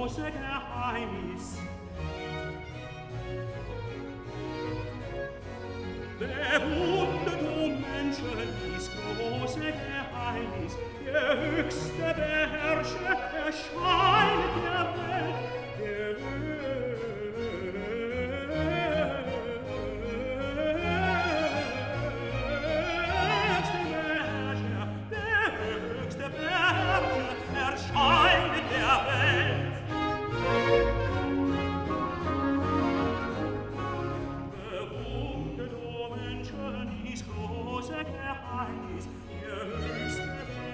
große Geheimnis. Bewundet, o Menschen, dies große Geheimnis, der höchste Beherrscher erscheint der Welt, der höchste Beherrscher erscheint der Welt. Bewundet, o Menschen, dies große Geheimnis, der höchste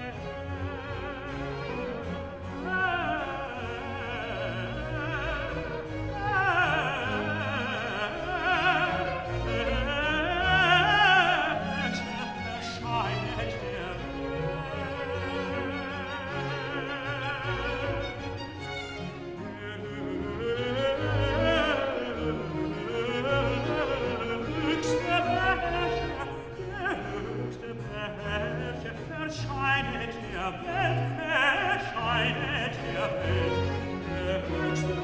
erscheinet der Welt, erscheinet der Welt, der höchste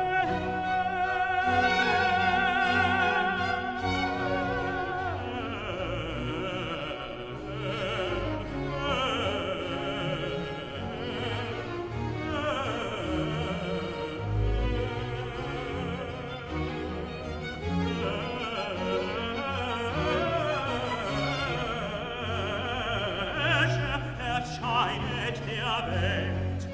erscheinet der Welt.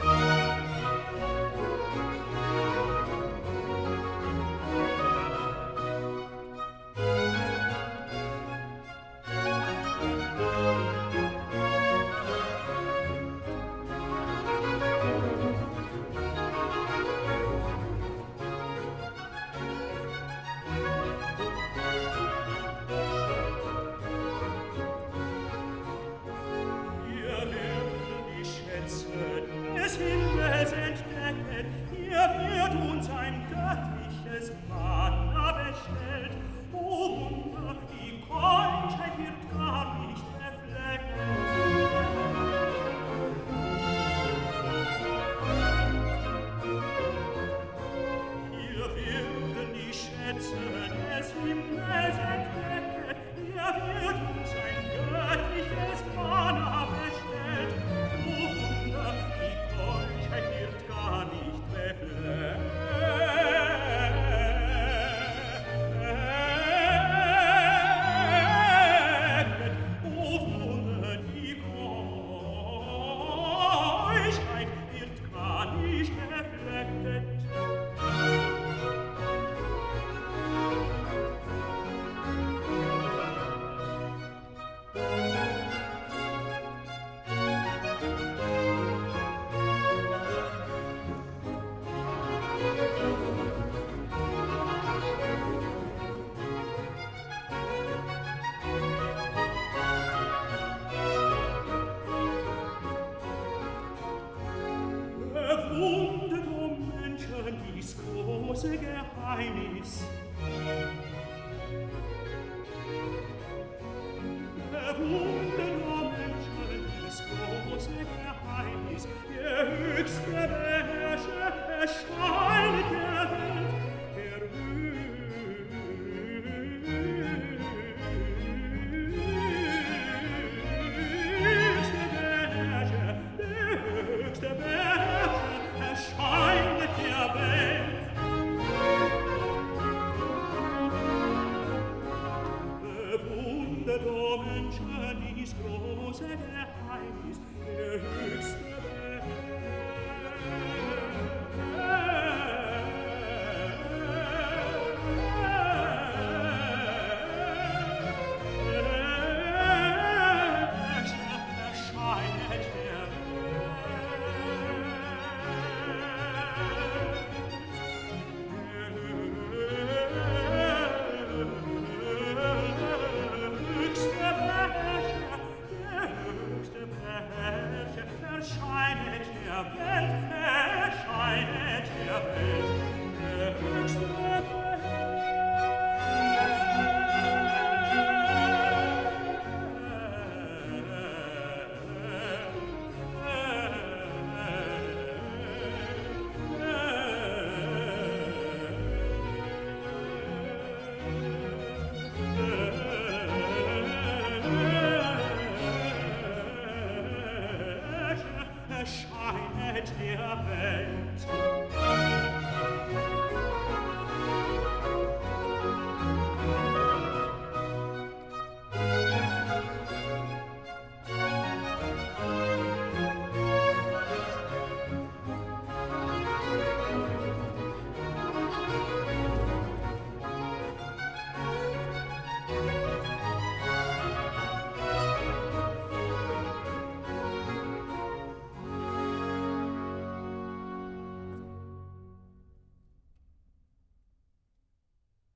Des Himmels entdecken, hier wird uns ein göttliches Manna bestellt. O Wunder, die Keuschheit wird gar nicht befleckt. Hier werden die Schätze des Himmels entdecken, hier wird uns ein göttliches Manna bestellt. O Wunder, die Keuschheit wird gar nicht befleckt. O Wunder, die Keuschheit wird gar nicht befleckt. Bewundet, o Menschen, dies große Geheimnis. Bewundet, o Menschen, dies große Geheimnis. Der höchste Beherrscher erscheint der Welt, der höchste Beherrscher erscheint der Welt. Bewundet, o Menschen, dies große Geheimnis, der höchste erscheinet der erscheinet der Welt, erscheinet der Welt, der höchste Beherrscher. der Welt.